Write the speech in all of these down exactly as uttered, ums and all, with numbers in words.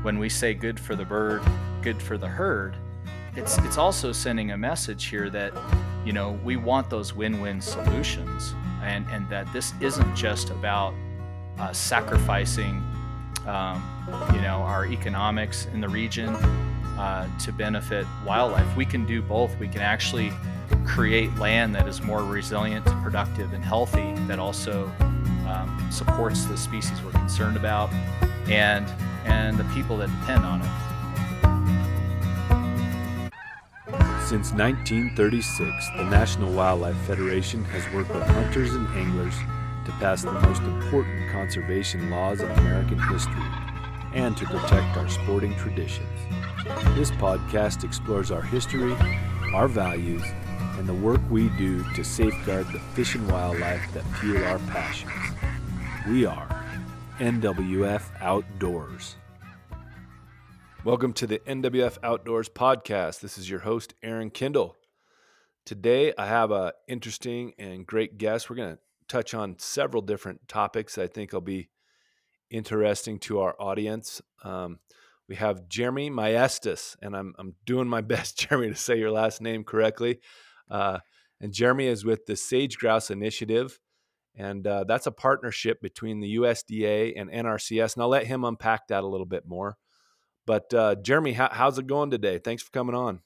when we say good for the bird, good for the herd, it's it's also sending a message here that, you know, we want those win-win solutions, and and that this isn't just about uh, sacrificing, um, you know, our economics in the region uh, to benefit wildlife. We can do both. We can actually create land that is more resilient, productive, and healthy, that also um, supports the species we're concerned about and and the people that depend on it. Since nineteen thirty-six, the National Wildlife Federation has worked with hunters and anglers to pass the most important conservation laws in American history and to protect our sporting traditions. This podcast explores our history, our values, and the work we do to safeguard the fish and wildlife that fuel our passions. We are N W F Outdoors. Welcome to the N W F Outdoors podcast. This is your host, Aaron Kindle. Today, I have an interesting and great guest. We're going to touch on several different topics that I think will be interesting to our audience. Um, we have Jeremy Maestas, and I'm I'm doing my best, Jeremy, to say your last name correctly. Uh, and Jeremy is with the Sage Grouse Initiative, and uh, that's a partnership between the U S D A and N R C S. And I'll let him unpack that a little bit more. But uh, Jeremy, how, how's it going today? Thanks for coming on.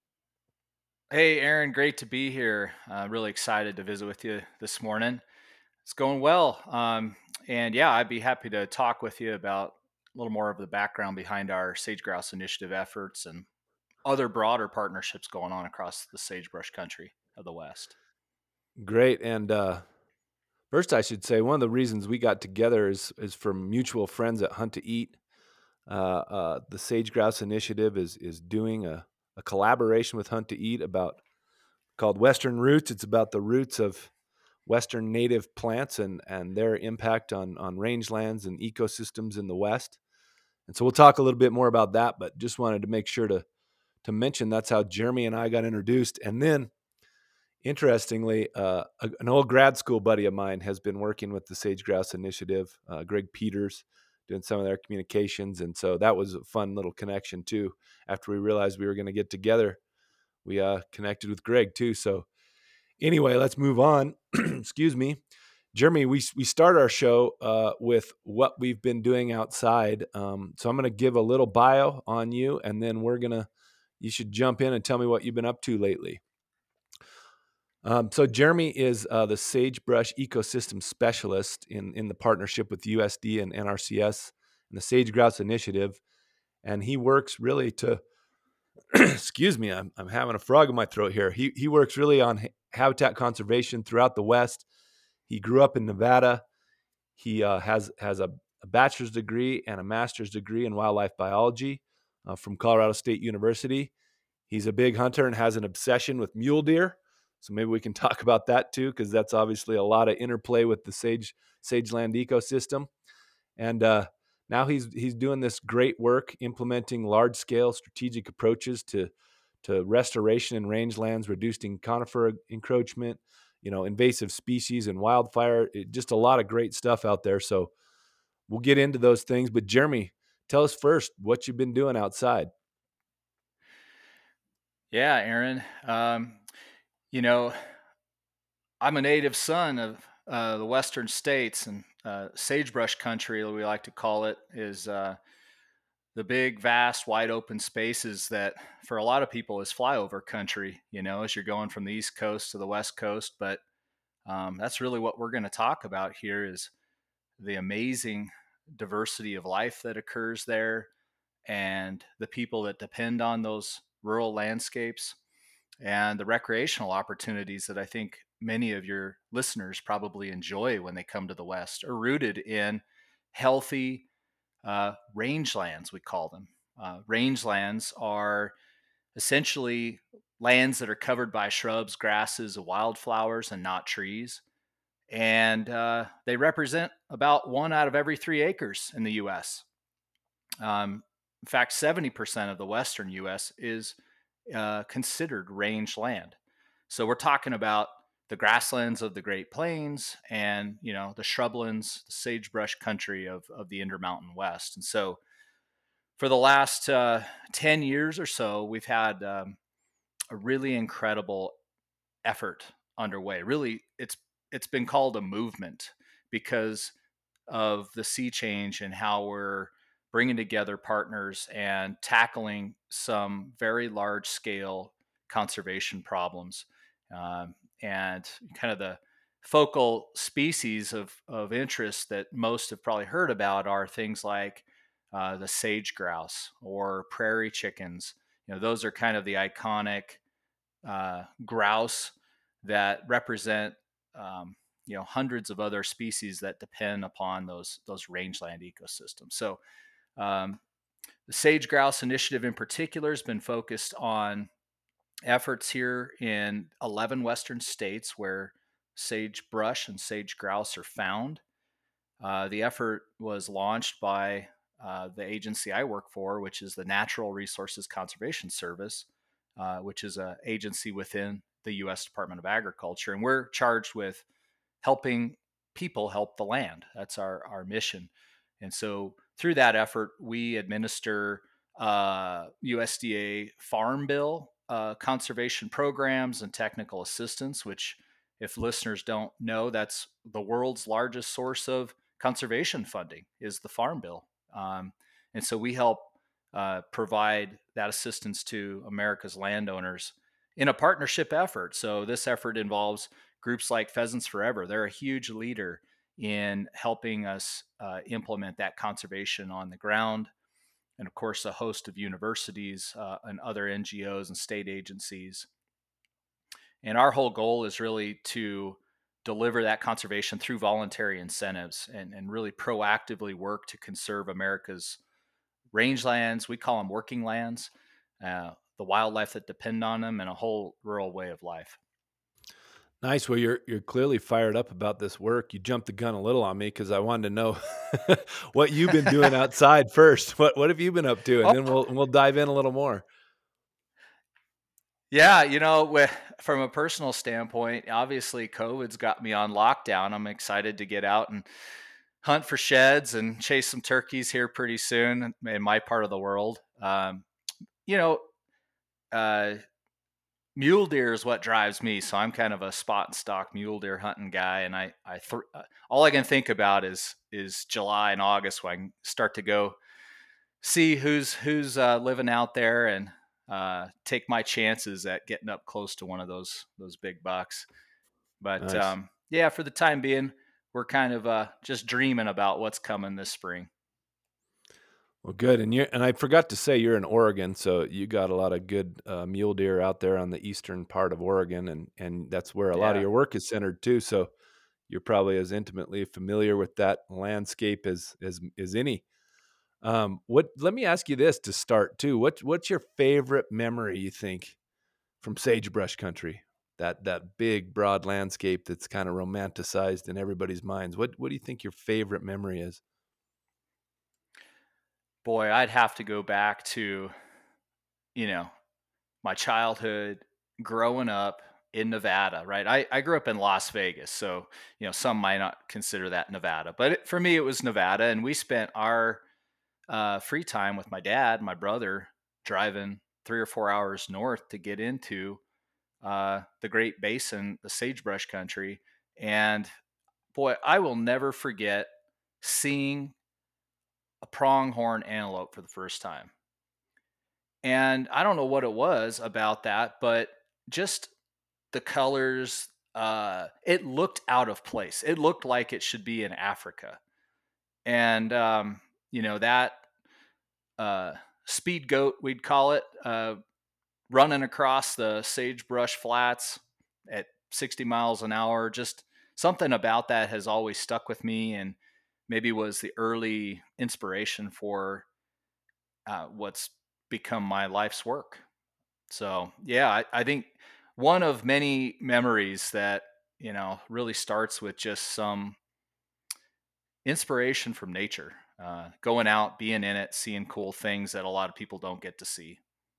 Hey, Aaron, great to be here. Uh, really excited to visit with you this morning. It's going well. Um, and yeah, I'd be happy to talk with you about a little more of the background behind our Sage Grouse Initiative efforts and other broader partnerships going on across the sagebrush country of the West. Great. And uh, first, I should say one of the reasons we got together is, is from mutual friends at Hunt to Eat. Uh, uh, the Sage Grouse Initiative is is doing a, a collaboration with Hunt to Eat about called Western Roots. It's about the roots of Western native plants and, and their impact on, on rangelands and ecosystems in the West. And so we'll talk a little bit more about that, but just wanted to make sure to to mention that's how Jeremy and I got introduced. And then, interestingly, uh, a, an old grad school buddy of mine has been working with the Sage Grouse Initiative, uh, Greg Peters, doing some of their communications. And so that was a fun little connection too. After we realized we were going to get together, we uh, connected with Greg too. So anyway, let's move on. Excuse me. Jeremy, we we start our show uh, with what we've been doing outside. Um, so I'm going to give a little bio on you, and then we're going to, you should jump in and tell me what you've been up to lately. Um, so Jeremy is uh, the sagebrush ecosystem specialist in, in the partnership with U S D A and N R C S and the Sage Grouse Initiative. And he works really to, excuse me, I'm, I'm having a frog in my throat here. He, he works really on ha- habitat conservation throughout the West. He grew up in Nevada. He uh, has, has a, a bachelor's degree and a master's degree in wildlife biology uh, from Colorado State University. He's a big hunter and has an obsession with mule deer. So maybe we can talk about that too, because that's obviously a lot of interplay with the sage sageland ecosystem. And uh, now he's he's doing this great work implementing large scale strategic approaches to to restoration in rangelands, reducing conifer encroachment, you know, invasive species and wildfire. It, just a lot of great stuff out there. So we'll get into those things. But Jeremy, tell us first what you've been doing outside. Yeah, Aaron. Um, you know, I'm a native son of uh, the Western states, and uh, sagebrush country, we like to call it, is uh, the big, vast, wide open spaces that for a lot of people is flyover country, you know, as you're going from the East Coast to the West Coast. But um, that's really what we're going to talk about here is the amazing diversity of life that occurs there and the people that depend on those rural landscapes and the recreational opportunities that I think many of your listeners probably enjoy when they come to the West are rooted in healthy uh, rangelands, we call them. Uh, rangelands are essentially lands that are covered by shrubs, grasses, wildflowers, and not trees. And uh, they represent about one out of every three acres in the U S. Um, in fact, seventy percent of the Western U S is uh, considered range land. So we're talking about the grasslands of the Great Plains and, you know, the shrublands, the sagebrush country of, of the Intermountain West. And so for the last uh, ten years or so, we've had um, a really incredible effort underway. Really, it's it's been called a movement because of the sea change and how we're bringing together partners and tackling some very large scale conservation problems. Um, and kind of the focal species of, of interest that most have probably heard about are things like uh, the sage grouse or prairie chickens. You know, those are kind of the iconic uh, grouse that represent um, you know hundreds of other species that depend upon those those rangeland ecosystems. So um, the Sage Grouse Initiative in particular has been focused on efforts here in eleven western states where sagebrush and sage grouse are found. Uh, the effort was launched by uh, the agency I work for, which is the Natural Resources Conservation Service, uh, which is an agency within the U S Department of Agriculture. And we're charged with helping people help the land. That's our, our mission. And so through that effort, we administer uh, U S D A Farm Bill uh, conservation programs and technical assistance, which, if listeners don't know, that's the world's largest source of conservation funding is the Farm Bill. Um, and so we help uh, provide that assistance to America's landowners in a partnership effort. So this effort involves groups like Pheasants Forever. They're a huge leader in helping us uh, implement that conservation on the ground. And of course, a host of universities uh, and other N G Os and state agencies. And our whole goal is really to deliver that conservation through voluntary incentives and, and really proactively work to conserve America's rangelands. We call them working lands, uh, the wildlife that depend on them, and a whole rural way of life. Nice. Well, you're you're clearly fired up about this work. You jumped the gun a little on me because I wanted to know what you've been doing outside first. What what have you been up to? And Oh, then we'll we'll dive in a little more. yeah, you know, with, from a personal standpoint, obviously COVID's got me on lockdown. I'm excited to get out and hunt for sheds and chase some turkeys here pretty soon in my part of the world. Um, you know, uh, mule deer is what drives me. So I'm kind of a spot and stock mule deer hunting guy, and I, I, th- uh, all I can think about is is July and August when I can start to go see who's who's uh, living out there and uh, take my chances at getting up close to one of those those big bucks. But Nice. um, yeah, for the time being, we're kind of uh, just dreaming about what's coming this spring. Well, good. And you and I forgot to say you're in Oregon, so you got a lot of good uh, mule deer out there on the eastern part of Oregon, and and that's where a lot of Yeah. your work is centered too. So you're probably as intimately familiar with that landscape as as as any. Um, what? Let me ask you this to start too. What what's your favorite memory you think from sagebrush country? That that big broad landscape that's kind of romanticized in everybody's minds. What what do you think your favorite memory is? Boy, I'd have to go back to, you know, my childhood growing up in Nevada, right? I, I grew up in Las Vegas. So, you know, some might not consider that Nevada, but it, for me, it was Nevada. And we spent our uh, free time with my dad, my brother, driving three or four hours north to get into uh, the Great Basin, the sagebrush country. And boy, I will never forget seeing a pronghorn antelope for the first time. And I don't know what it was about that, but just the colors, uh, it looked out of place. It looked like it should be in Africa. And, um, you know, that uh, speed goat, we'd call it, uh, running across the sagebrush flats at sixty miles an hour. Just something about that has always stuck with me and maybe was the early inspiration for uh, what's become my life's work. So, yeah, I, I think one of many memories that, you know, really starts with just some inspiration from nature, uh, going out, being in it, seeing cool things that a lot of people don't get to see.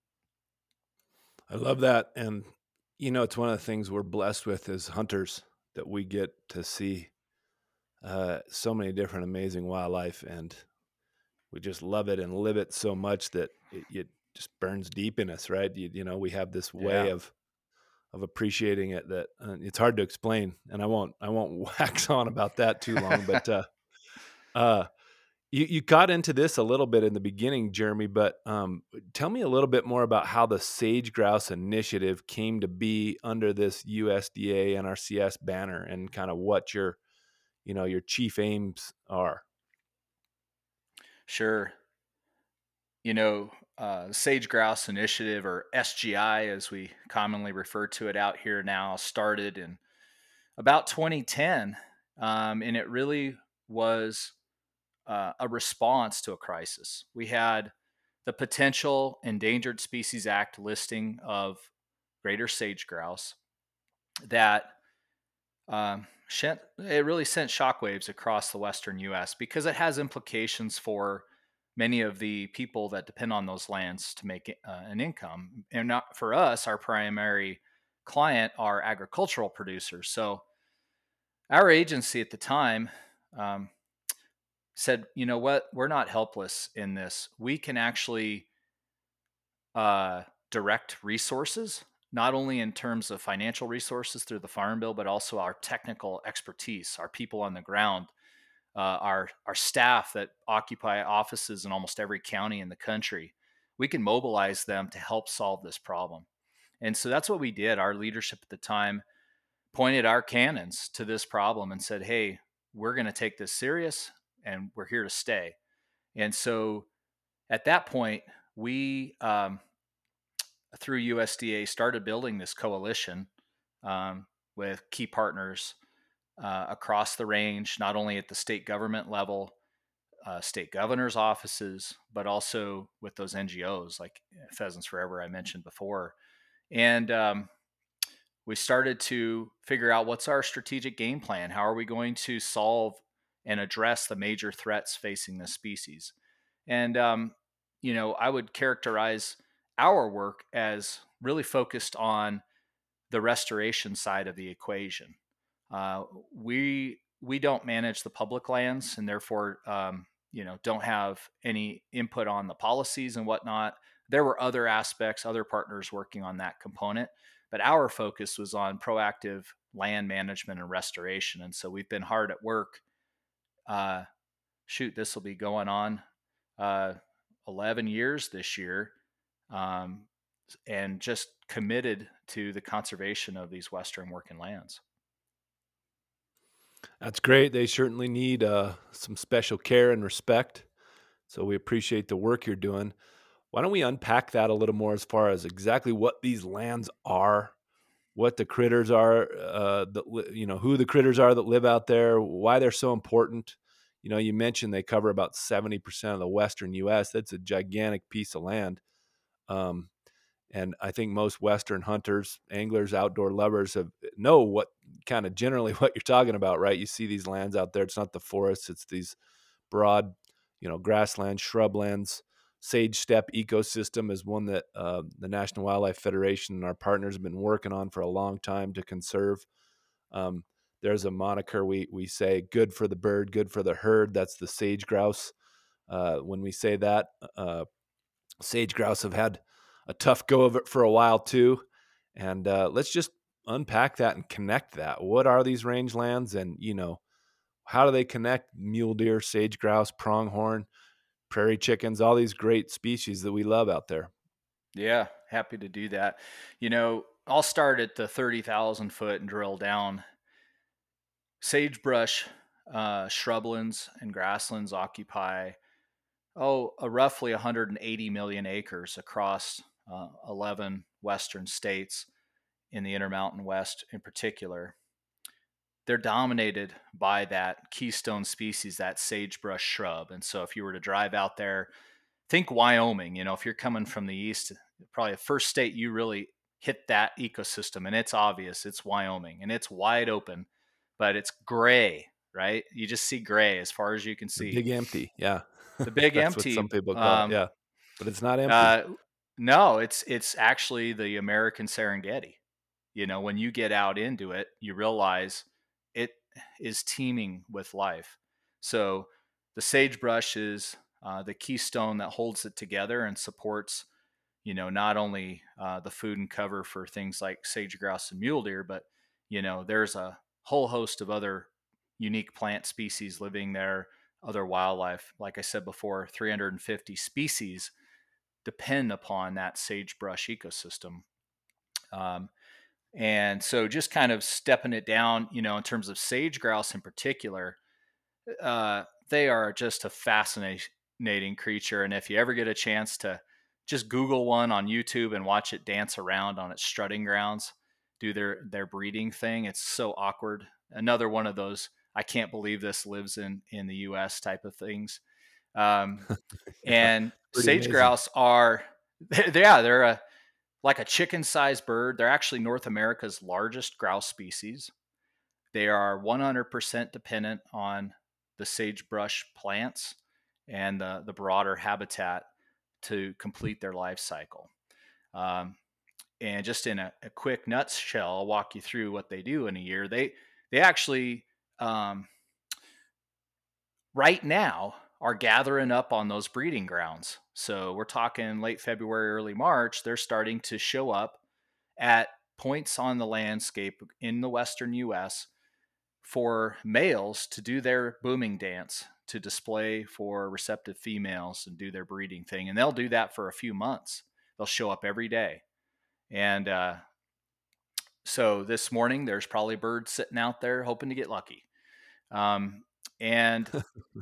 I love that. And, you know, it's one of the things we're blessed with as hunters that we get to see uh, so many different amazing wildlife. And we just love it and live it so much that it, it just burns deep in us, right? You, you know, we have this way Yeah. of of appreciating it that uh, it's hard to explain, and I won't I won't wax on about that too long. But uh, uh, you you got into this a little bit in the beginning, Jeremy. But um, tell me a little bit more about how the Sage Grouse Initiative came to be under this U S D A N R C S banner, and kind of what your you know your chief aims are. Sure. You know, uh, the Sage Grouse Initiative, or S G I as we commonly refer to it out here now, started in about twenty ten. Um, and it really was uh, a response to a crisis. We had the Potential Endangered Species Act listing of greater sage grouse that um, sent, it really sent shockwaves across the western U S because it has implications for many of the people that depend on those lands to make uh, an income. And not for us, our primary client are agricultural producers. So our agency at the time um, said, you know what, we're not helpless in this. We can actually uh, direct resources, not only in terms of financial resources through the Farm Bill, but also our technical expertise, our people on the ground, uh, our our staff that occupy offices in almost every county in the country. We can mobilize them to help solve this problem. And so that's what we did. Our leadership at the time pointed our cannons to this problem and said, "Hey, we're going to take this serious, and we're here to stay." And so at that point, we um, through U S D A started building this coalition um, with key partners uh, across the range, not only at the state government level, uh, state governors' offices, but also with those N G Os like Pheasants Forever I mentioned before. And um, we started to figure out what's our strategic game plan. How are we going to solve and address the major threats facing this species? And um, you know, I would characterize our work as really focused on the restoration side of the equation. Uh, we we don't manage the public lands, and therefore, um, you know, don't have any input on the policies and whatnot. There were other aspects, other partners working on that component, but our focus was on proactive land management and restoration. And so we've been hard at work. Uh, shoot, this will be going on uh, eleven years this year, um, and just committed to the conservation of these Western working lands. That's great. They certainly need uh, some special care and respect. So we appreciate the work you're doing. Why don't we unpack that a little more as far as exactly what these lands are, what the critters are, uh, that li- you know, who the critters are that live out there, why they're so important. You know, you mentioned they cover about seventy percent of the western U S. That's a gigantic piece of land. Um, and I think most Western hunters, anglers, outdoor lovers have know what kind of generally what you're talking about, right? You see these lands out there. It's not the forests, it's these broad, you know, grasslands, shrublands. Sage steppe ecosystem is one that uh, the National Wildlife Federation and our partners have been working on for a long time to conserve. Um, there's a moniker we we say, "Good for the bird, good for the herd." That's the sage grouse. Uh, when we say that, uh, sage grouse have had a tough go of it for a while too. And uh, let's just unpack that and connect that. What are these rangelands, and you know, how do they connect mule deer, sage grouse, pronghorn, prairie chickens, all these great species that we love out there? Yeah, happy to do that. You know, I'll start at the thirty thousand foot and drill down. Sagebrush, uh, shrublands, and grasslands occupy, oh, a roughly one hundred eighty million acres across uh, eleven western states in the Intermountain West in particular. They're dominated by that keystone species, that sagebrush shrub. And so if you were to drive out there, think Wyoming, you know, if you're coming from the east, probably the first state you really hit that ecosystem, and it's obvious, it's Wyoming, and it's wide open, but it's gray, right? You just see gray as far as you can The see. big empty, yeah. The big That's what some empty, people call it, um, yeah. But it's not empty. uh, no, it's it's actually the American Serengeti. You know, when you get out into it, you realize it is teeming with life. So the sagebrush is uh, the keystone that holds it together and supports, you know, not only uh, the food and cover for things like sage grouse and mule deer, but, you know, there's a whole host of other unique plant species living there, other wildlife. Like I said before, three hundred fifty species depend upon that sagebrush ecosystem. Um, and so just kind of stepping it down, you know, in terms of sage grouse in particular, uh, they are just a fascinating creature. And if you ever get a chance to just Google one on YouTube and watch it dance around on its strutting grounds, do their their breeding thing, it's so awkward. Another one of those I can't believe this lives in in the U S type of things. Um, Yeah, and pretty sage amazing. grouse are, yeah, they're a like a chicken-sized bird. They're actually North America's largest grouse species. They are one hundred percent dependent on the sagebrush plants and the, the broader habitat to complete their life cycle. Um, and just in a, a quick nutshell, I'll walk you through what they do in a year. They they actually um, right now are gathering up on those breeding grounds. So we're talking late February, early March. They're starting to show up at points on the landscape in the western U S for males to do their booming dance to display for receptive females and do their breeding thing. And they'll do that for a few months. They'll show up every day. And uh, so this morning, there's probably birds sitting out there hoping to get lucky. Um, and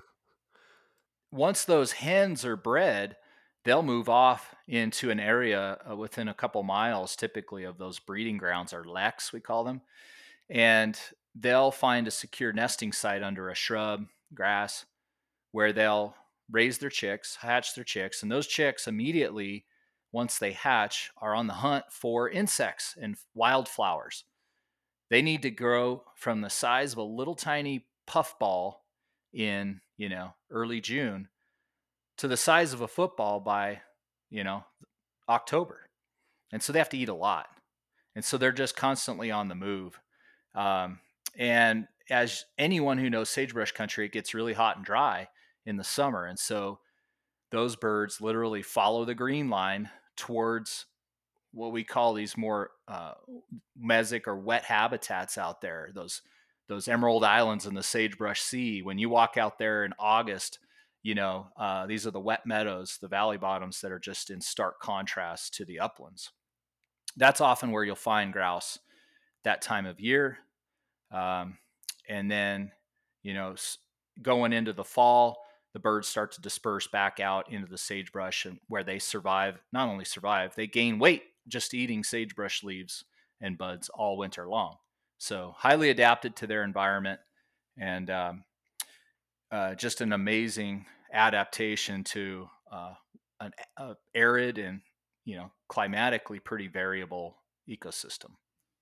once those hens are bred, they'll move off into an area uh, within a couple miles, typically, of those breeding grounds, or leks, we call them. And they'll find a secure nesting site under a shrub, grass, where they'll raise their chicks, hatch their chicks, and those chicks immediately, once they hatch, are on the hunt for insects and wildflowers. They need to grow from the size of a little tiny puffball in, you know, early June to the size of a football by, you know, October. And so they have to eat a lot. And so they're just constantly on the move. Um, and as anyone who knows sagebrush country, it gets really hot and dry in the summer. And so those birds literally follow the green line towards what we call these more uh, mesic or wet habitats out there. Those those emerald islands in the sagebrush sea. When you walk out there in August, you know uh, these are the wet meadows, the valley bottoms that are just in stark contrast to the uplands. That's often where you'll find grouse that time of year. Um, and then, you know, going into the fall, the birds start to disperse back out into the sagebrush, and where they survive, not only survive, they gain weight just eating sagebrush leaves and buds all winter long. So highly adapted to their environment, and um, uh, just an amazing adaptation to uh, an a arid and, you know, climatically pretty variable ecosystem.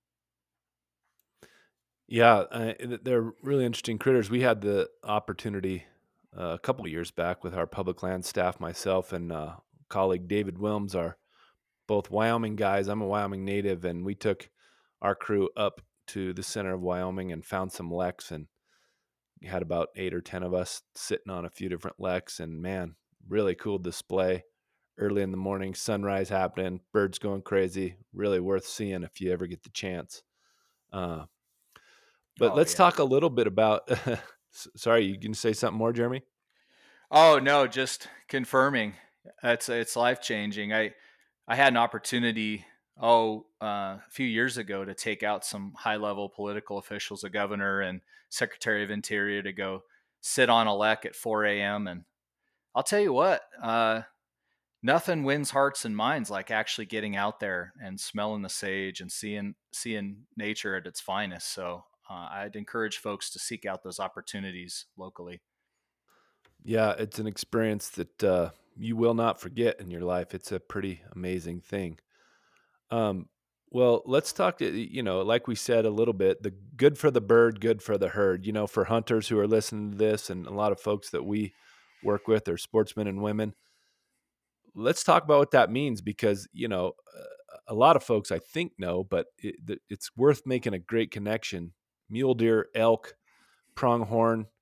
Yeah, uh, th- they're really interesting critters. We had the opportunity uh, a couple of years back with our public land staff, myself and uh, colleague David Wilms, are both Wyoming guys. I'm a Wyoming native, and we took our crew up to the center of Wyoming and found some leks, and we had about eight or ten of us sitting on a few different leks, and man, really cool display. Early in the morning, sunrise happening, birds going crazy. Really worth seeing if you ever get the chance. Uh, but Oh let's yeah. talk a little bit about. Sorry, you can say something more, Jeremy? Oh no, just confirming. It's it's life changing. I I had an opportunity, oh uh, a few years ago, to take out some high level political officials, a governor and secretary of interior, to go sit on a lek at four a m. And I'll tell you what, uh, nothing wins hearts and minds like actually getting out there and smelling the sage and seeing seeing nature at its finest. So uh, I'd encourage folks to seek out those opportunities locally. Yeah, it's an experience that uh, you will not forget in your life. It's a pretty amazing thing. Um, well, let's talk. uh, You know, like we said a little bit, the good for the bird, good for the herd. You know, for hunters who are listening to this, and a lot of folks that we work with are sportsmen and women. Let's talk about what that means, because you know, uh, a lot of folks I think know, but it, th- it's worth making a great connection. Mule deer, elk, pronghorn,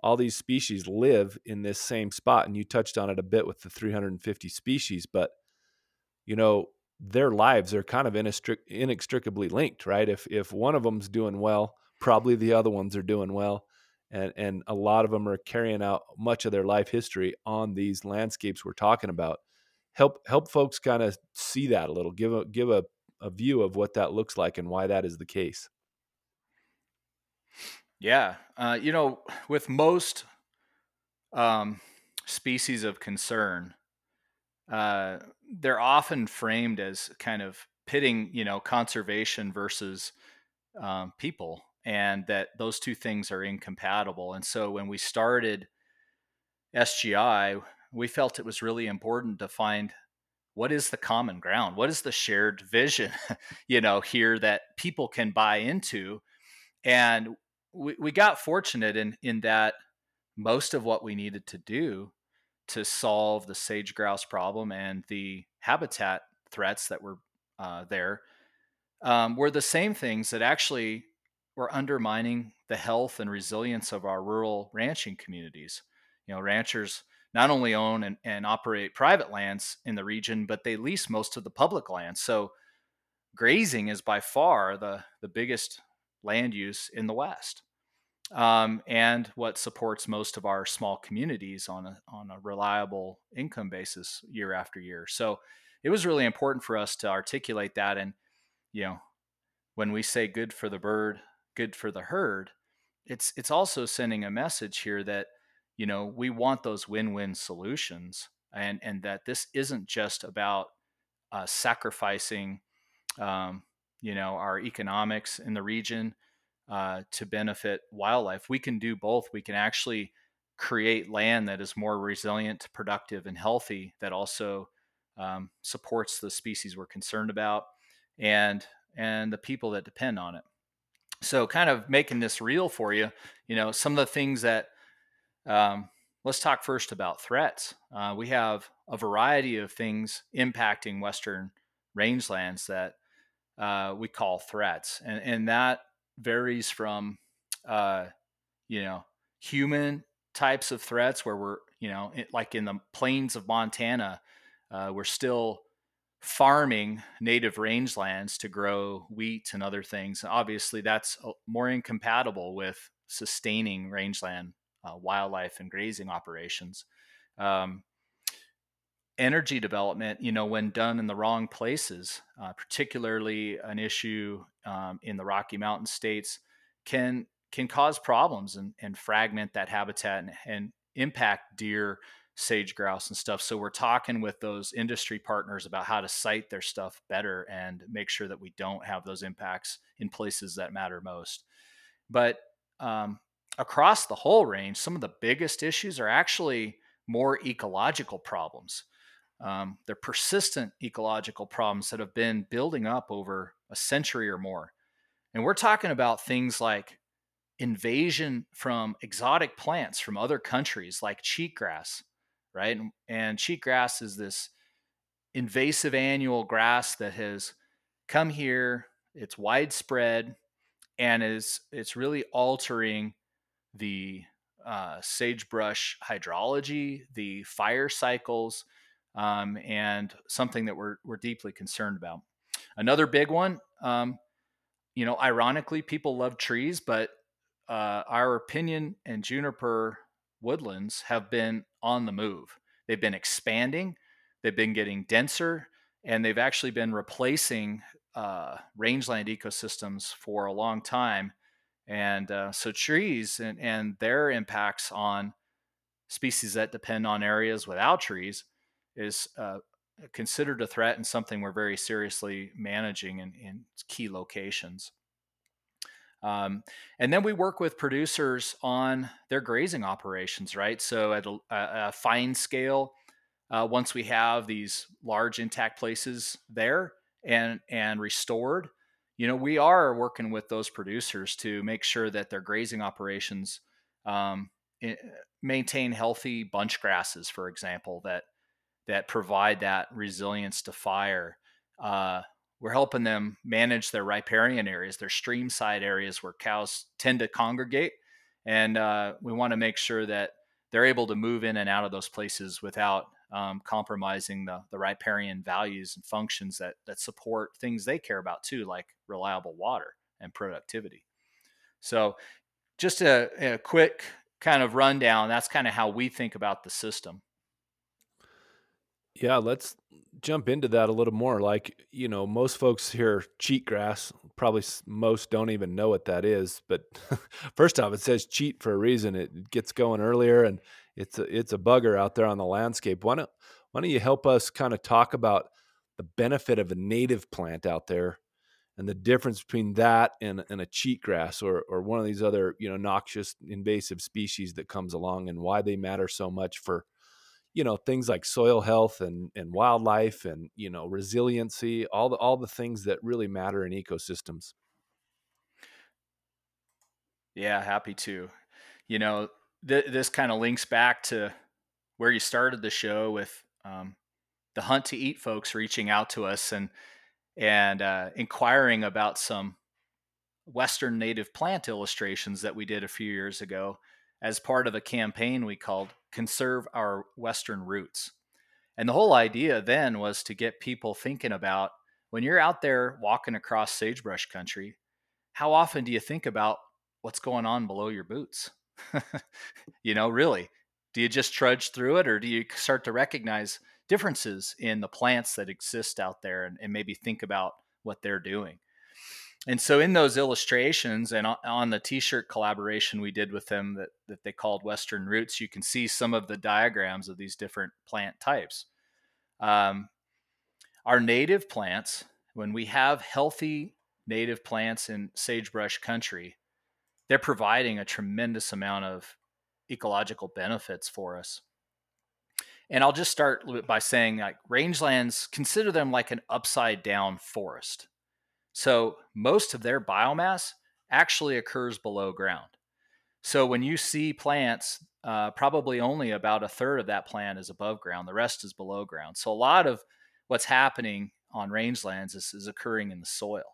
all these species live in this same spot. And you touched on it a bit with the three hundred fifty species, but you know, their lives are kind of inextric- inextricably linked, right? If if one of them's doing well, probably the other ones are doing well, and and a lot of them are carrying out much of their life history on these landscapes we're talking about. Help help folks kind of see that a little. Give a give a, a view of what that looks like and why that is the case. Yeah. Uh, you know, with most um, species of concern, uh, they're often framed as kind of pitting, you know, conservation versus um, people, and that those two things are incompatible. And so when we started S G I, we felt it was really important to find what is the common ground, what is the shared vision, you know, here that people can buy into. And we, we got fortunate in in that most of what we needed to do to solve the sage grouse problem and the habitat threats that were uh, there um, were the same things that actually were undermining the health and resilience of our rural ranching communities. You know, ranchers not only own and, and operate private lands in the region, but they lease most of the public lands. So grazing is by far the, the biggest land use in the West, um, and what supports most of our small communities on a on a reliable income basis year after year. So it was really important for us to articulate that. And you know, when we say good for the bird, good for the herd, it's it's also sending a message here that you know we want those win-win solutions, and and that this isn't just about uh, sacrificing um, you know, our economics in the region uh, to benefit wildlife. We can do both. We can actually create land that is more resilient, productive, and healthy, that also um, supports the species we're concerned about, and and the people that depend on it. So, kind of making this real for you, you know, some of the things that um, let's talk first about threats. Uh, we have a variety of things impacting Western rangelands that uh, we call threats, and and that varies from uh, you know human types of threats where we're you know it, like in the plains of Montana, uh, we're still farming native rangelands to grow wheat and other things. Obviously, that's uh, more incompatible with sustaining rangeland uh, wildlife and grazing operations. Um, Energy development, you know, when done in the wrong places, uh, particularly an issue um, in the Rocky Mountain states, can can cause problems and, and fragment that habitat and, and impact deer, sage grouse, and stuff. So we're talking with those industry partners about how to site their stuff better and make sure that we don't have those impacts in places that matter most. But um, across the whole range, some of the biggest issues are actually more ecological problems. Um, they're persistent ecological problems that have been building up over a century or more. And we're talking about things like invasion from exotic plants from other countries, like cheatgrass, right? And, and cheatgrass is this invasive annual grass that has come here. It's widespread and is it's really altering the uh, sagebrush hydrology, the fire cycles, um, and something that we're we're deeply concerned about. Another big one, um, you know, ironically, people love trees, but uh, our pinyon and juniper woodlands have been on the move. They've been expanding, they've been getting denser, and they've actually been replacing uh, rangeland ecosystems for a long time. And uh, so trees and, and their impacts on species that depend on areas without trees is uh, considered a threat and something we're very seriously managing in, in key locations. Um, and then we work with producers on their grazing operations, right? So at a, a fine scale, uh, once we have these large intact places there and and restored, you know, we are working with those producers to make sure that their grazing operations um, i- maintain healthy bunch grasses, for example, that that provide that resilience to fire. Uh, we're helping them manage their riparian areas, their stream side areas where cows tend to congregate, And uh, we want to make sure that they're able to move in and out of those places without um, compromising the, the riparian values and functions that, that support things they care about too, like reliable water and productivity. So just a, a quick kind of rundown. That's kind of how we think about the system. Yeah, let's jump into that a little more. Like, you know, most folks hear cheatgrass. Probably s- most don't even know what that is. But first off, it says cheat for a reason. It gets going earlier, and it's a, it's a bugger out there on the landscape. Why don't Why don't you help us kind of talk about the benefit of a native plant out there and the difference between that and, and a cheatgrass or or one of these other, you know, noxious invasive species that comes along, and why they matter so much for, you know, things like soil health and and wildlife and, you know, resiliency, all the all the things that really matter in ecosystems. Yeah, happy to. You know, th- this kind of links back to where you started the show with um, the Hunt to Eat folks reaching out to us and and uh, inquiring about some Western native plant illustrations that we did a few years ago as part of a campaign we called Conserve Our Western Roots. And the whole idea then was to get people thinking about when you're out there walking across sagebrush country, how often do you think about what's going on below your boots? You know, really, do you just trudge through it, or do you start to recognize differences in the plants that exist out there and, and maybe think about what they're doing? And so in those illustrations and on the t-shirt collaboration we did with them that, that they called Western Roots, you can see some of the diagrams of these different plant types. Um, our native plants, when we have healthy native plants in sagebrush country, they're providing a tremendous amount of ecological benefits for us. And I'll just start by saying, like, rangelands, consider them like an upside down forest. So most of their biomass actually occurs below ground. So when you see plants, uh, probably only about a third of that plant is above ground. The rest is below ground. So a lot of what's happening on rangelands is, is occurring in the soil.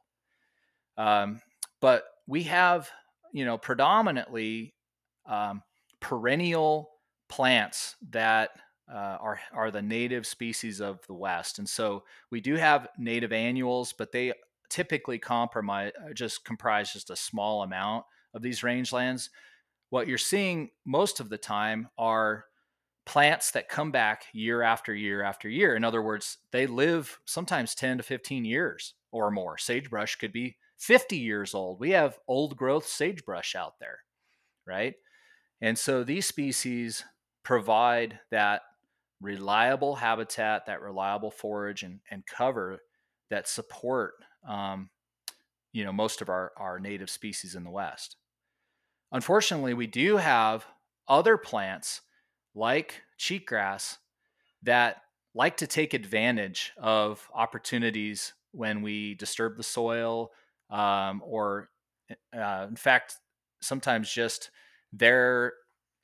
Um, but we have, you know, predominantly um, perennial plants that uh, are are the native species of the West, and so we do have native annuals, but they typically compromise just comprise just a small amount of these rangelands. What you're seeing most of the time are plants that come back year after year after year. In other words, they live sometimes ten to fifteen years or more. Sagebrush could be fifty years old. We have old growth sagebrush out there, right? And so these species provide that reliable habitat, that reliable forage and, and cover that support, um, you know, most of our, our native species in the West. Unfortunately, we do have other plants like cheatgrass that like to take advantage of opportunities when we disturb the soil, um, or, uh, in fact, sometimes just their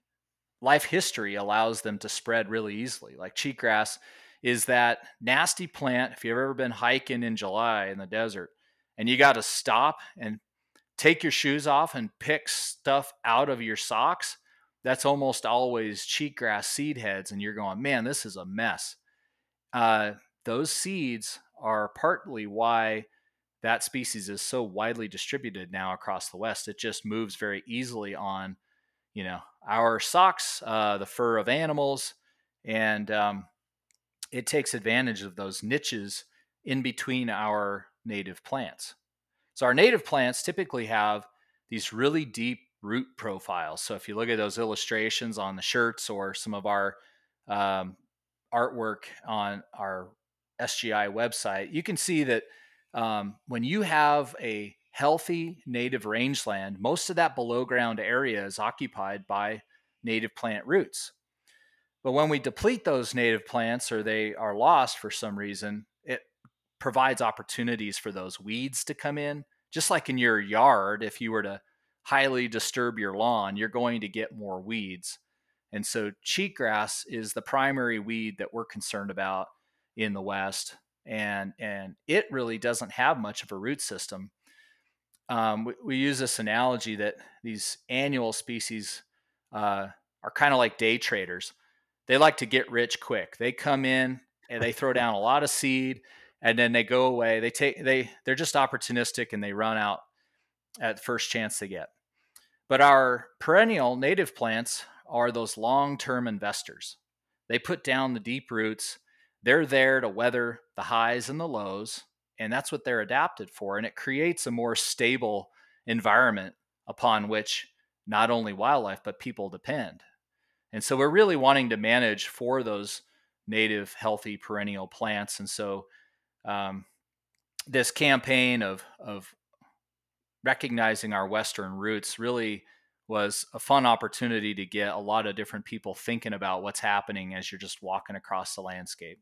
life history allows them to spread really easily. Like cheatgrass is that nasty plant. If you've ever been hiking in July in the desert and you got to stop and take your shoes off and pick stuff out of your socks, that's almost always cheatgrass seed heads. And you're going, man, this is a mess. Uh, those seeds are partly why that species is so widely distributed now across the West. It just moves very easily on, you know, our socks, uh, the fur of animals, and um, it takes advantage of those niches in between our native plants. So our native plants typically have these really deep root profiles. So if you look at those illustrations on the shirts or some of our um, artwork on our S G I website, you can see that um, when you have a healthy native rangeland, most of that below ground area is occupied by native plant roots. But when we deplete those native plants or they are lost for some reason, it provides opportunities for those weeds to come in. Just like in your yard, if you were to highly disturb your lawn, you're going to get more weeds. And so cheatgrass is the primary weed that we're concerned about in the West. And, and it really doesn't have much of a root system. um, we, we use this analogy that these annual species uh, are kind of like day traders. They like to get rich quick. They come in and they throw down a lot of seed, and then they go away. They take they they're just opportunistic, and they run out at the first chance they get. But our perennial native plants are those long-term investors. They put down the deep roots. They're there to weather the highs and the lows, and that's what they're adapted for. And it creates a more stable environment upon which not only wildlife but people depend. And so we're really wanting to manage for those native, healthy perennial plants. And so um, this campaign of of recognizing our Western roots really was a fun opportunity to get a lot of different people thinking about what's happening as you're just walking across the landscape.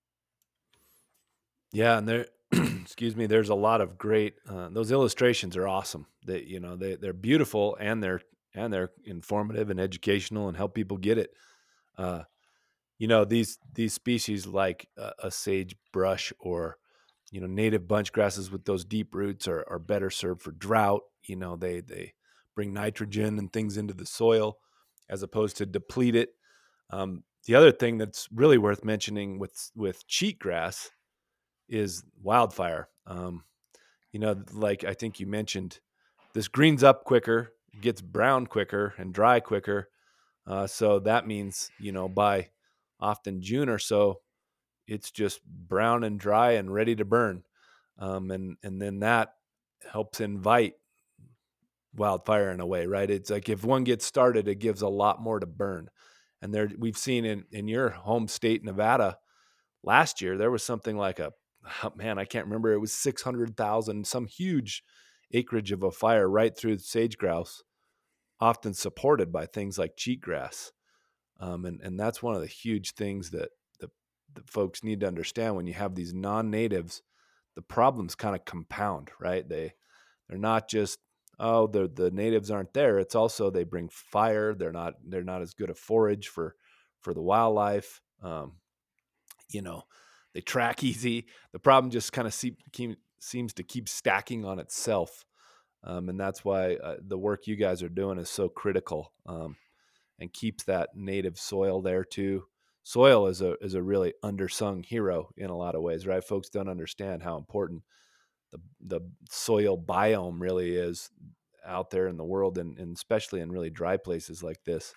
Yeah, and there, excuse me, there's a lot of great. Uh, those illustrations are awesome. They, you know, they they're beautiful and they're and they're informative and educational and help people get it. Uh, you know, these these species like a, a sagebrush or you know native bunch grasses with those deep roots are are better served for drought. You know, they they bring nitrogen and things into the soil as opposed to deplete it. Um, the other thing that's really worth mentioning with with cheatgrass is wildfire. Um, you know, like I think you mentioned, this greens up quicker, gets brown quicker, and dry quicker. Uh, so that means, you know, by often June or so, it's just brown and dry and ready to burn. Um, and and then that helps invite wildfire in a way, right? It's like if one gets started, it gives a lot more to burn. And there, we've seen in in your home state, Nevada, last year there was something like a oh, man, I can't remember. It was six hundred thousand, some huge acreage of a fire right through sage grouse, often supported by things like cheatgrass. Um, and and that's one of the huge things that the, the folks need to understand when you have these non-natives. The problems kind of compound, right? They they're not just oh the the natives aren't there. It's also they bring fire. They're not they're not as good a forage for for the wildlife. Um, you know, they track easy. The problem just kind of see, keep, seems to keep stacking on itself. Um, and that's why uh, the work you guys are doing is so critical um, and keeps that native soil there too. Soil is a is a really undersung hero in a lot of ways, right? Folks don't understand how important the the soil biome really is out there in the world, and, and especially in really dry places like this.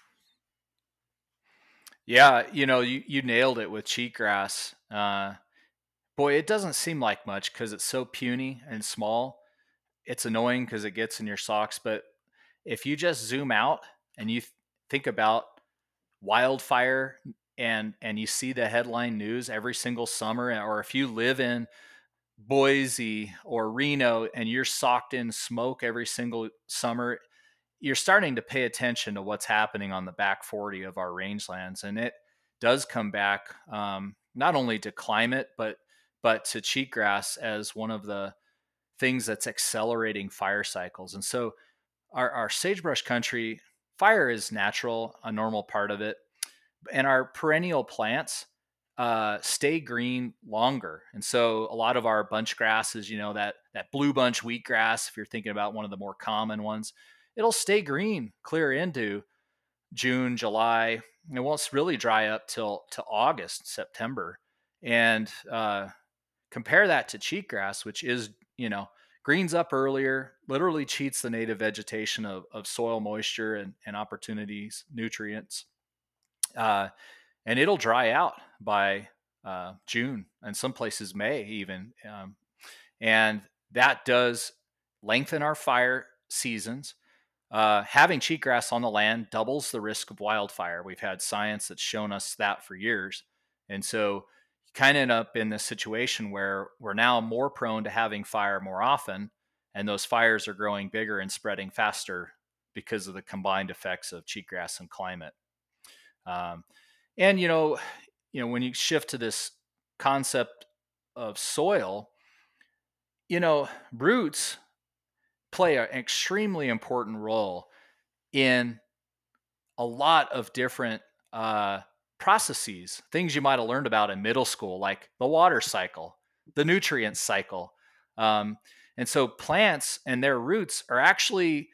Yeah, you know, you, you nailed it with cheatgrass. Uh, boy, it doesn't seem like much because it's so puny and small. It's annoying because it gets in your socks. But if you just zoom out and you th- think about wildfire and and you see the headline news every single summer, or if you live in Boise or Reno and you're socked in smoke every single summer, you're starting to pay attention to what's happening on the back forty of our rangelands. And it does come back um, not only to climate, but but to cheatgrass as one of the things that's accelerating fire cycles. And so our, our sagebrush country, fire is natural, a normal part of it, and our perennial plants uh, stay green longer. And so a lot of our bunch grasses, you know, that that blue bunch wheatgrass, if you're thinking about one of the more common ones, it'll stay green clear into June, July. It won't really dry up till to August, September. And uh, compare that to cheatgrass, which is, you know, greens up earlier, literally cheats the native vegetation of, of soil moisture and, and opportunities, nutrients. Uh, and it'll dry out by uh, June, and some places May even. Um, and that does lengthen our fire seasons. Uh, having cheatgrass on the land doubles the risk of wildfire. We've had science that's shown us that for years. And so you kind of end up in this situation where we're now more prone to having fire more often, and those fires are growing bigger and spreading faster because of the combined effects of cheatgrass and climate. Um, and you know, you know, when you shift to this concept of soil, you know, roots play an extremely important role in a lot of different uh, processes, things you might have learned about in middle school, like the water cycle, the nutrient cycle. Um, And so plants and their roots are actually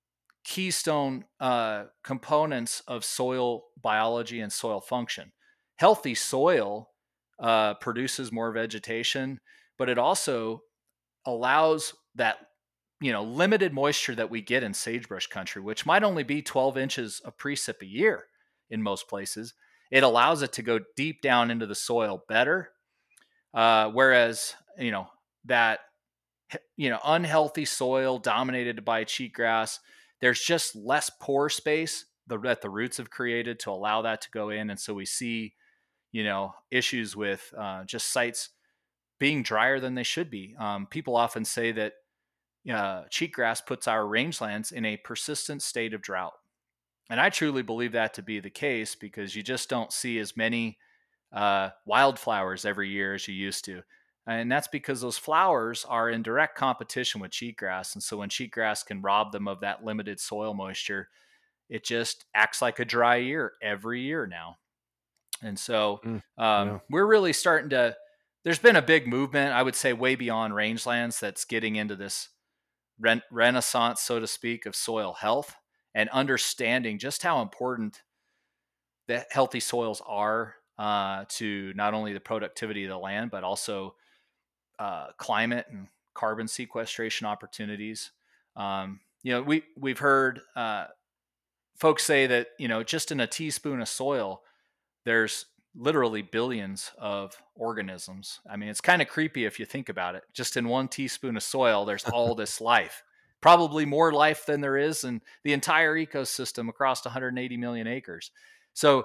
keystone uh, components of soil biology and soil function. Healthy soil uh, produces more vegetation, but it also allows that, you know, limited moisture that we get in sagebrush country, which might only be twelve inches of precip a year in most places. It allows it to go deep down into the soil better. Uh, whereas, you know, that, you know, unhealthy soil dominated by cheatgrass, there's just less pore space the, that the roots have created to allow that to go in. And so we see, you know, issues with uh, just sites being drier than they should be. Um, people often say that uh, cheatgrass puts our rangelands in a persistent state of drought. And I truly believe that to be the case because you just don't see as many uh, wildflowers every year as you used to. And that's because those flowers are in direct competition with cheatgrass. And so when cheatgrass can rob them of that limited soil moisture, it just acts like a dry year every year now. And so Mm, um, yeah. we're really starting to, there's been a big movement, I would say, way beyond rangelands that's getting into this ren- renaissance, so to speak, of soil health and understanding just how important the healthy soils are uh, to not only the productivity of the land, but also uh, climate and carbon sequestration opportunities. Um, you know, we we've heard uh, folks say that, you know, just in a teaspoon of soil, there's literally billions of organisms. I mean, it's kind of creepy if you think about it. Just in one teaspoon of soil, there's all this life. Probably more life than there is in the entire ecosystem across one hundred eighty million acres. So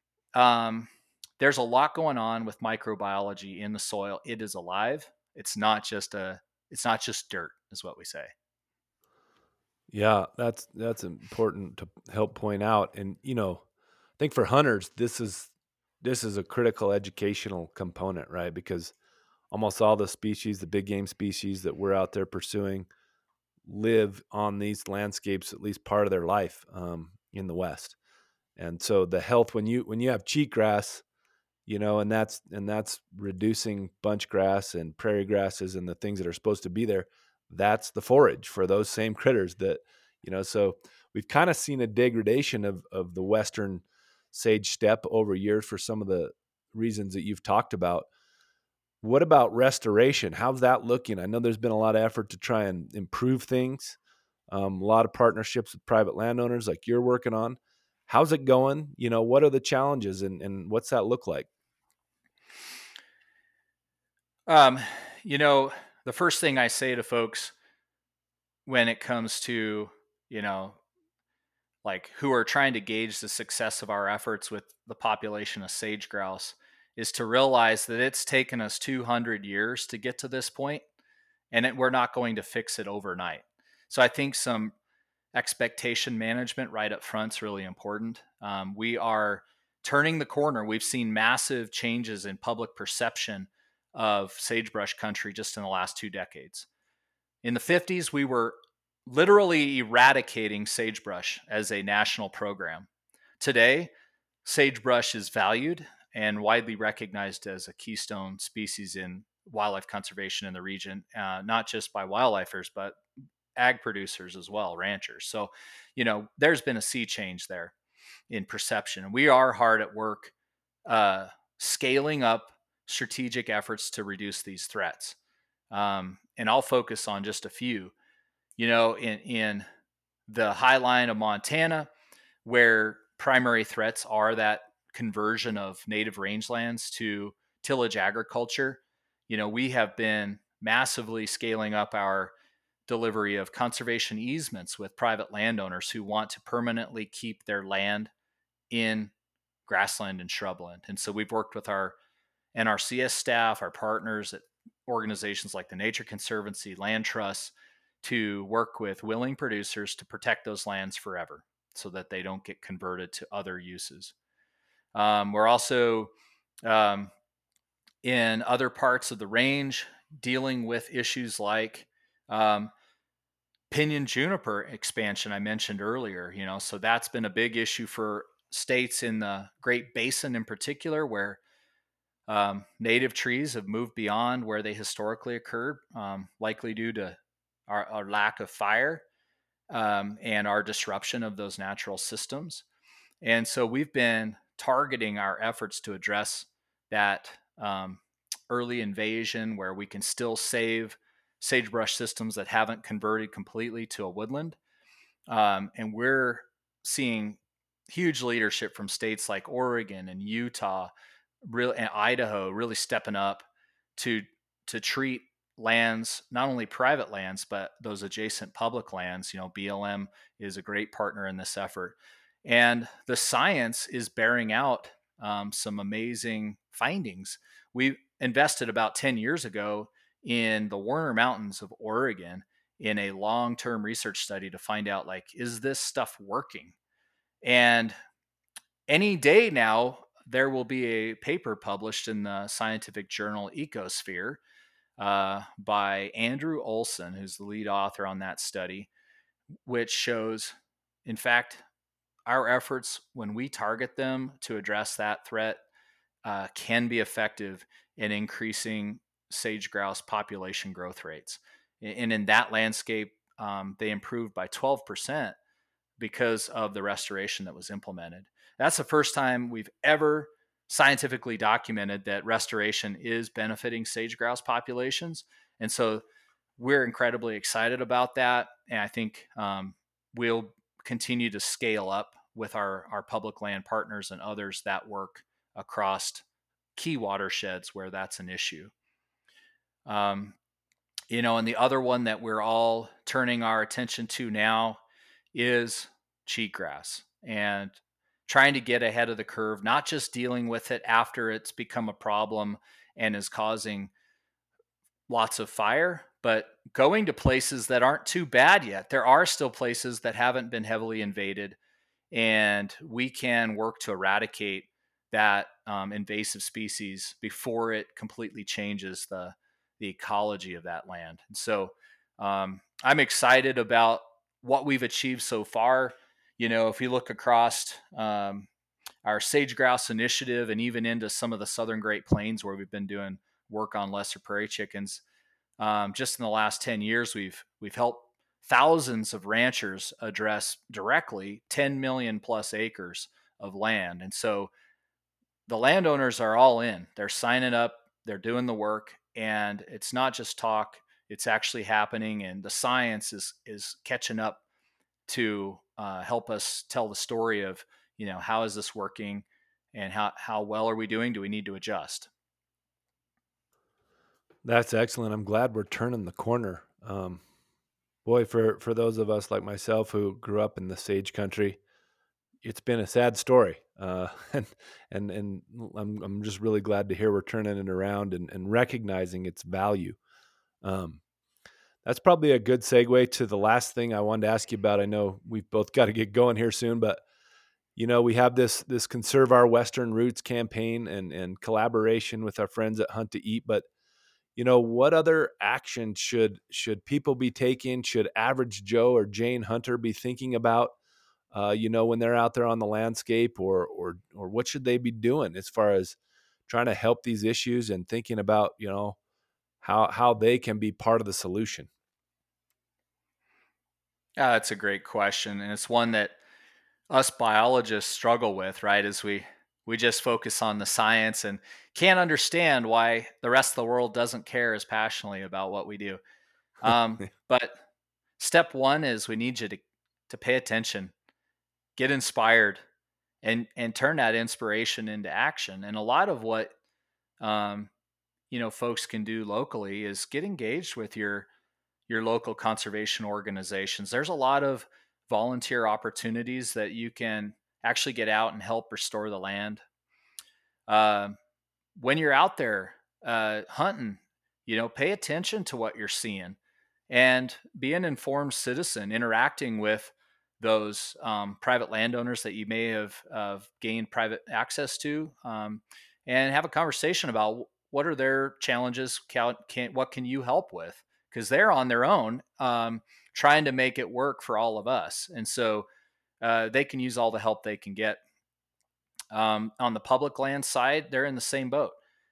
um, there's a lot going on with microbiology in the soil. It is alive. It's not just a. It's not just dirt, is what we say. Yeah, that's that's important to help point out. And you know, I think for hunters, this is this is a critical educational component, right? Because almost all the species, the big game species that we're out there pursuing, live on these landscapes at least part of their life um, in the West. And so the health when you when you have cheatgrass, you know, and that's and that's reducing bunch grass and prairie grasses and the things that are supposed to be there. That's the forage for those same critters that, you know, so we've kind of seen a degradation of of the Western sage steppe over years for some of the reasons that you've talked about. What about restoration? How's that looking? I know there's been a lot of effort to try and improve things. Um, a lot of partnerships with private landowners like you're working on. How's it going? You know, what are the challenges and, and what's that look like? Um, you know, the first thing I say to folks when it comes to, you know, like who are trying to gauge the success of our efforts with the population of sage grouse is to realize that it's taken us two hundred years to get to this point and it, we're not going to fix it overnight. So I think some expectation management right up front is really important. Um, we are turning the corner. We've seen massive changes in public perception of sagebrush country just in the last two decades. In the fifties, we were literally eradicating sagebrush as a national program. Today, sagebrush is valued and widely recognized as a keystone species in wildlife conservation in the region, uh, not just by wildlifers, but ag producers as well, ranchers. So, you know, there's been a sea change there in perception. We are hard at work uh, scaling up strategic efforts to reduce these threats. Um, and I'll focus on just a few. You know, in in the high line of Montana, where primary threats are that conversion of native rangelands to tillage agriculture, you know, we have been massively scaling up our delivery of conservation easements with private landowners who want to permanently keep their land in grassland and shrubland. And so we've worked with our N R C S staff, our partners at organizations like the Nature Conservancy, Land Trusts, to work with willing producers to protect those lands forever so that they don't get converted to other uses. Um, we're also um, in other parts of the range dealing with issues like um, pinyon juniper expansion I mentioned earlier. You know, so that's been a big issue for states in the Great Basin in particular, where Um, native trees have moved beyond where they historically occurred, um, likely due to our, our lack of fire um, and our disruption of those natural systems. And so we've been targeting our efforts to address that um, early invasion where we can still save sagebrush systems that haven't converted completely to a woodland. Um, and we're seeing huge leadership from states like Oregon and Utah, real and Idaho, really stepping up to to treat lands, not only private lands, but those adjacent public lands. You know, B L M is a great partner in this effort, and the science is bearing out um, some amazing findings. We invested about ten years ago in the Warner Mountains of Oregon in a long-term research study to find out, like, is this stuff working? And any day now there will be a paper published in the scientific journal Ecosphere uh, by Andrew Olson, who's the lead author on that study, which shows, in fact, our efforts when we target them to address that threat uh, can be effective in increasing sage grouse population growth rates. And in that landscape, um, they improved by twelve percent because of the restoration that was implemented. That's the first time we've ever scientifically documented that restoration is benefiting sage grouse populations. And so we're incredibly excited about that. And I think um, we'll continue to scale up with our, our public land partners and others that work across key watersheds where that's an issue. Um, you know, and the other one that we're all turning our attention to now is cheatgrass and trying to get ahead of the curve, not just dealing with it after it's become a problem and is causing lots of fire, but going to places that aren't too bad yet. There are still places that haven't been heavily invaded, and we can work to eradicate that um, invasive species before it completely changes the the ecology of that land. And so um, I'm excited about what we've achieved so far. You know, if you look across um, our sage grouse initiative and even into some of the southern Great Plains where we've been doing work on lesser prairie chickens, um, just in the last ten years, we've we've helped thousands of ranchers address directly ten million plus acres of land. And so the landowners are all in. They're signing up, they're doing the work, and it's not just talk, it's actually happening, and the science is is catching up to uh, help us tell the story of, you know, how is this working and how how well are we doing? Do we need to adjust? That's excellent. I'm glad we're turning the corner. Um, boy, for for those of us like myself who grew up in the sage country, it's been a sad story. Uh, and and and I'm I'm just really glad to hear we're turning it around and, and recognizing its value. Um, that's probably a good segue to the last thing I wanted to ask you about. I know we've both got to get going here soon, but you know, we have this this Conserve Our Western Roots campaign and and collaboration with our friends at Hunt to Eat. But you know, what other action should should people be taking? Should average Joe or Jane Hunter be thinking about? Uh, you know, when they're out there on the landscape, or or or what should they be doing as far as trying to help these issues and thinking about, you know, how how they can be part of the solution? Uh, that's a great question, and it's one that us biologists struggle with, right? As we we just focus on the science and can't understand why the rest of the world doesn't care as passionately about what we do. Um, but step one is we need you to to pay attention, get inspired, and and turn that inspiration into action. And a lot of what um, you know folks can do locally is get engaged with your your local conservation organizations. There's a lot of volunteer opportunities that you can actually get out and help restore the land. Um, when you're out there uh, hunting, you know, pay attention to what you're seeing and be an informed citizen interacting with those um, private landowners that you may have uh, gained private access to, um, and have a conversation about what are their challenges, can, can, what can you help with, because they're on their own um, trying to make it work for all of us, and so uh, they can use all the help they can get. Um, on the public land side, they're in the same boat.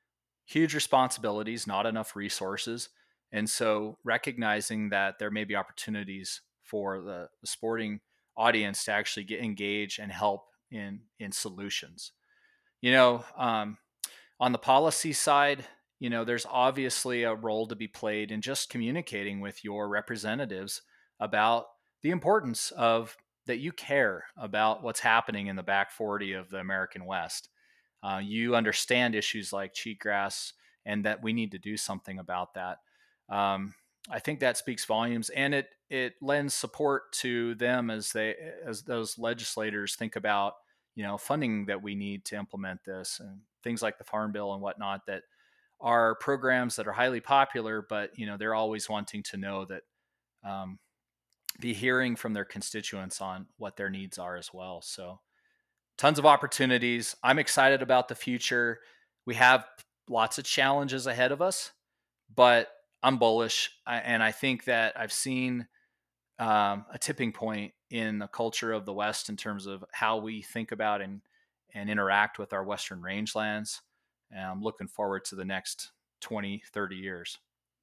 huge responsibilities, not enough resources. And so recognizing that there may be opportunities for the, the sporting audience to actually get engaged and help in in solutions. You know, um, on the policy side, you know, there's obviously a role to be played in just communicating with your representatives about the importance of that you care about what's happening in the back forty of the American West. Uh, you understand issues like cheatgrass and that we need to do something about that. Um, I think that speaks volumes, and it it lends support to them as they as those legislators think about, you know, funding that we need to implement this, and things like the Farm Bill and whatnot that are programs that are highly popular, but you know they're always wanting to know that, um, be hearing from their constituents on what their needs are as well. So tons of opportunities. I'm excited about the future. We have lots of challenges ahead of us, but I'm bullish, and I think that I've seen, um, a tipping point in the culture of the West in terms of how we think about and and interact with our Western rangelands. And I'm looking forward to the next twenty, thirty years.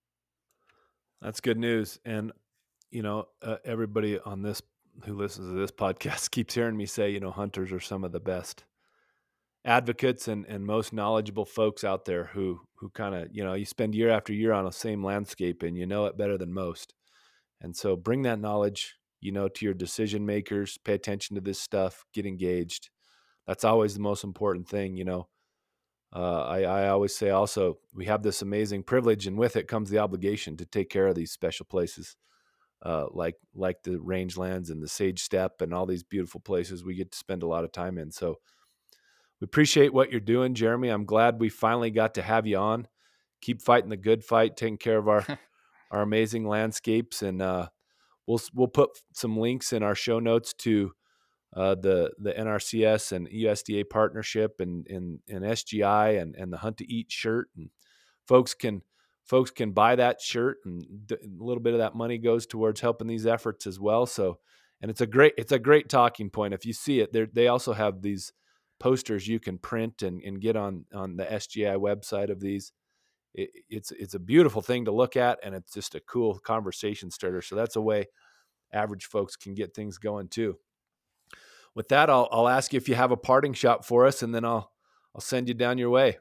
That's good news. And, you know, uh, everybody on this who listens to this podcast keeps hearing me say, you know, hunters are some of the best advocates and, and most knowledgeable folks out there who, who kind of, you know, you spend year after year on the same landscape and you know it better than most. And so bring that knowledge, you know, to your decision makers, pay attention to this stuff, get engaged. That's always the most important thing, you know. Uh, I, I always say also, we have this amazing privilege, and with it comes the obligation to take care of these special places, uh, like like the rangelands and the Sage Steppe and all these beautiful places we get to spend a lot of time in. So we appreciate what you're doing, Jeremy. I'm glad we finally got to have you on. Keep fighting the good fight, taking care of our our amazing landscapes, and uh, we'll we'll put some links in our show notes to uh, the the N R C S and U S D A partnership, and and, and S G I, and, and the Hunt to Eat shirt, and folks can folks can buy that shirt, and a little bit of that money goes towards helping these efforts as well. So, and it's a great it's a great talking point. If you see it, they they also have these posters you can print and, and get on on the S G I website of these. It, it's it's a beautiful thing to look at, and it's just a cool conversation starter. So that's a way average folks can get things going too. With that, I'll I'll ask you if you have a parting shot for us, and then I'll I'll send you down your way.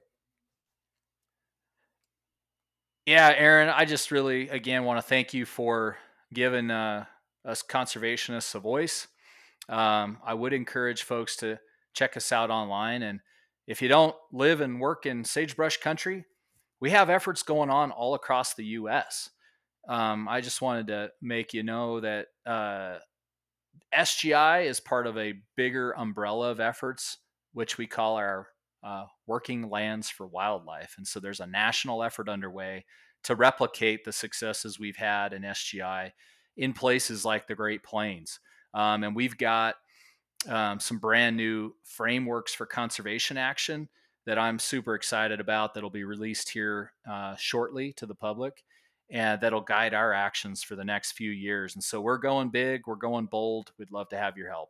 Yeah, Aaron, I just really again want to thank you for giving, uh, us conservationists a voice. Um, I would encourage folks to check us out online, and if you don't live and work in sagebrush country, we have efforts going on all across the U S. Um, I just wanted to make you know that, uh, S G I is part of a bigger umbrella of efforts, which we call our, uh, Working Lands for Wildlife. And so there's a national effort underway to replicate the successes we've had in S G I in places like the Great Plains. Um, and we've got, um, some brand new frameworks for conservation action that I'm super excited about that'll be released here, uh, shortly to the public, and that'll guide our actions for the next few years. And so we're going big, we're going bold. We'd love to have your help.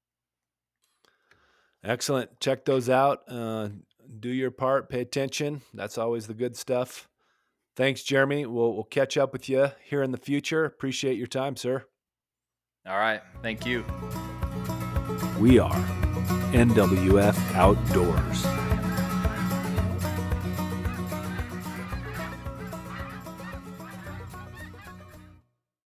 Excellent. Check those out. Uh, do your part. Pay attention. That's always the good stuff. Thanks, Jeremy. We'll we'll catch up with you here in the future. Appreciate your time, sir. All right. Thank you. We are N W F Outdoors.